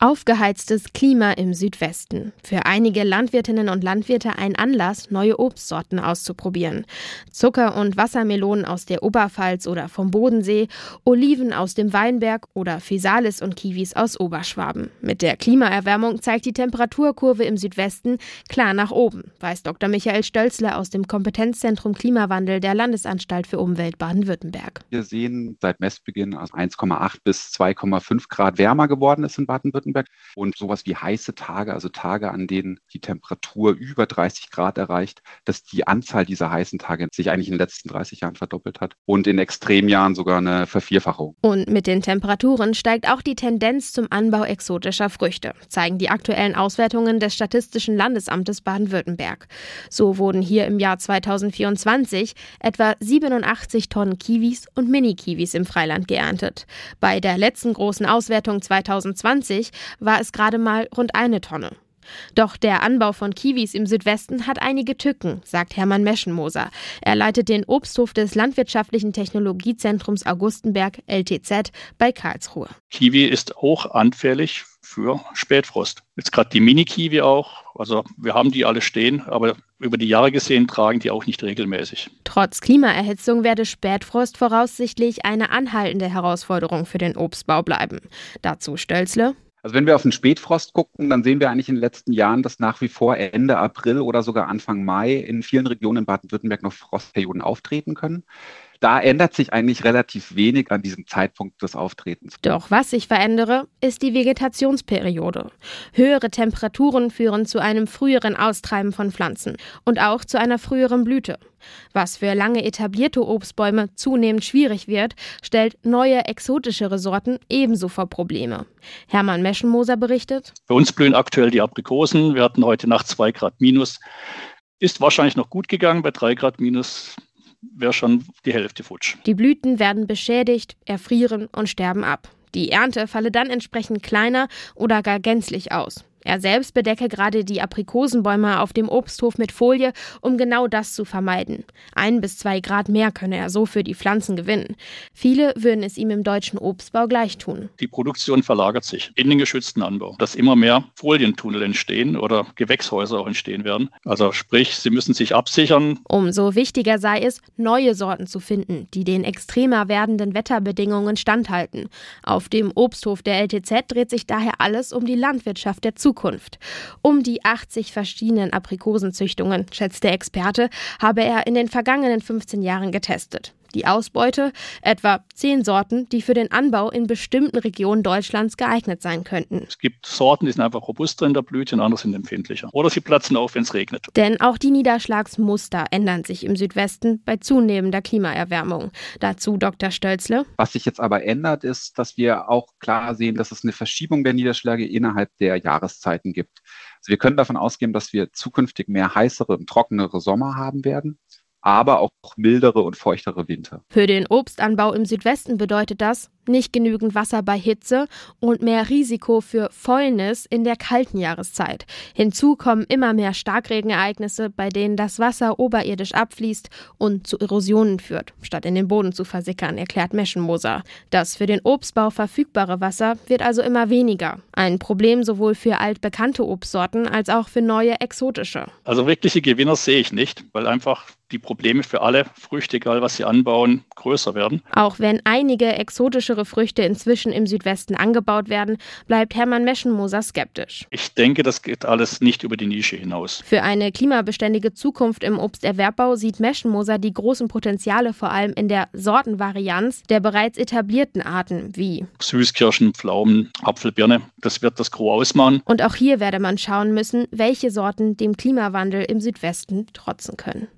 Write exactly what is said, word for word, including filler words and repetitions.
Aufgeheiztes Klima im Südwesten. Für einige Landwirtinnen und Landwirte ein Anlass, neue Obstsorten auszuprobieren. Zucker- und Wassermelonen aus der Oberpfalz oder vom Bodensee, Oliven aus dem Weinberg oder Physalis und Kiwis aus Oberschwaben. Mit der Klimaerwärmung zeigt die Temperaturkurve im Südwesten klar nach oben, weiß Doktor Michael Stölzle aus dem Kompetenzzentrum Klimawandel der Landesanstalt für Umwelt Baden-Württemberg. Wir sehen seit Messbeginn also eins Komma acht bis zwei Komma fünf Grad wärmer geworden ist in Baden-Württemberg. Und sowas wie heiße Tage, also Tage, an denen die Temperatur über dreißig Grad erreicht, dass die Anzahl dieser heißen Tage sich eigentlich in den letzten dreißig Jahren verdoppelt hat und in Extremjahren sogar eine Vervierfachung. Und mit den Temperaturen steigt auch die Tendenz zum Anbau exotischer Früchte, zeigen die aktuellen Auswertungen des Statistischen Landesamtes Baden-Württemberg. So wurden hier im Jahr zweitausendvierundzwanzig etwa siebenundachtzig Tonnen Kiwis und Mini-Kiwis im Freiland geerntet. Bei der letzten großen Auswertung zweitausendzwanzig war es gerade mal rund eine Tonne. Doch der Anbau von Kiwis im Südwesten hat einige Tücken, sagt Hermann Meschenmoser. Er leitet den Obsthof des Landwirtschaftlichen Technologiezentrums Augustenberg L T Z bei Karlsruhe. Kiwi ist auch anfällig für Spätfrost. Jetzt gerade die Mini-Kiwi auch. Also wir haben die alle stehen, aber über die Jahre gesehen tragen die auch nicht regelmäßig. Trotz Klimaerhitzung werde Spätfrost voraussichtlich eine anhaltende Herausforderung für den Obstbau bleiben. Dazu Stölzle. Also wenn wir auf den Spätfrost gucken, dann sehen wir eigentlich in den letzten Jahren, dass nach wie vor Ende April oder sogar Anfang Mai in vielen Regionen in Baden-Württemberg noch Frostperioden auftreten können. Da ändert sich eigentlich relativ wenig an diesem Zeitpunkt des Auftretens. Doch was sich verändere, ist die Vegetationsperiode. Höhere Temperaturen führen zu einem früheren Austreiben von Pflanzen und auch zu einer früheren Blüte. Was für lange etablierte Obstbäume zunehmend schwierig wird, stellt neue, exotischere Sorten ebenso vor Probleme. Hermann Meschenmoser berichtet. Bei uns blühen aktuell die Aprikosen. Wir hatten heute Nacht zwei Grad minus. Ist wahrscheinlich noch gut gegangen. Bei drei Grad minus wäre schon die Hälfte futsch. Die Blüten werden beschädigt, erfrieren und sterben ab. Die Ernte falle dann entsprechend kleiner oder gar gänzlich aus. Er selbst bedecke gerade die Aprikosenbäume auf dem Obsthof mit Folie, um genau das zu vermeiden. Ein bis zwei Grad mehr könne er so für die Pflanzen gewinnen. Viele würden es ihm im deutschen Obstbau gleich tun. Die Produktion verlagert sich in den geschützten Anbau, dass immer mehr Folientunnel entstehen oder Gewächshäuser auch entstehen werden. Also sprich, sie müssen sich absichern. Umso wichtiger sei es, neue Sorten zu finden, die den extremer werdenden Wetterbedingungen standhalten. Auf dem Obsthof der L T Z dreht sich daher alles um die Landwirtschaft der Zukunft. Zukunft. Um die achtzig verschiedenen Aprikosenzüchtungen, schätzt der Experte, habe er in den vergangenen fünfzehn Jahren getestet. Die Ausbeute? Etwa zehn Sorten, die für den Anbau in bestimmten Regionen Deutschlands geeignet sein könnten. Es gibt Sorten, die sind einfach robuster in der Blüte und andere sind empfindlicher. Oder sie platzen auf, wenn es regnet. Denn auch die Niederschlagsmuster ändern sich im Südwesten bei zunehmender Klimaerwärmung. Dazu Doktor Stölzle. Was sich jetzt aber ändert, ist, dass wir auch klar sehen, dass es eine Verschiebung der Niederschläge innerhalb der Jahreszeiten gibt. Also wir können davon ausgehen, dass wir zukünftig mehr heißere und trockenere Sommer haben werden, aber auch mildere und feuchtere Winter. Für den Obstanbau im Südwesten bedeutet das nicht genügend Wasser bei Hitze und mehr Risiko für Fäulnis in der kalten Jahreszeit. Hinzu kommen immer mehr Starkregenereignisse, bei denen das Wasser oberirdisch abfließt und zu Erosionen führt, statt in den Boden zu versickern, erklärt Meschenmoser. Das für den Obstbau verfügbare Wasser wird also immer weniger. Ein Problem sowohl für altbekannte Obstsorten als auch für neue exotische. Also wirkliche Gewinner sehe ich nicht, weil einfach die Probleme für alle Früchte, egal was sie anbauen, größer werden. Auch wenn einige exotischere Früchte inzwischen im Südwesten angebaut werden, bleibt Hermann Meschenmoser skeptisch. Ich denke, das geht alles nicht über die Nische hinaus. Für eine klimabeständige Zukunft im Obsterwerbbau sieht Meschenmoser die großen Potenziale vor allem in der Sortenvarianz der bereits etablierten Arten wie Süßkirschen, Pflaumen, Apfel, Birne. Das wird das Gros ausmachen. Und auch hier werde man schauen müssen, welche Sorten dem Klimawandel im Südwesten trotzen können.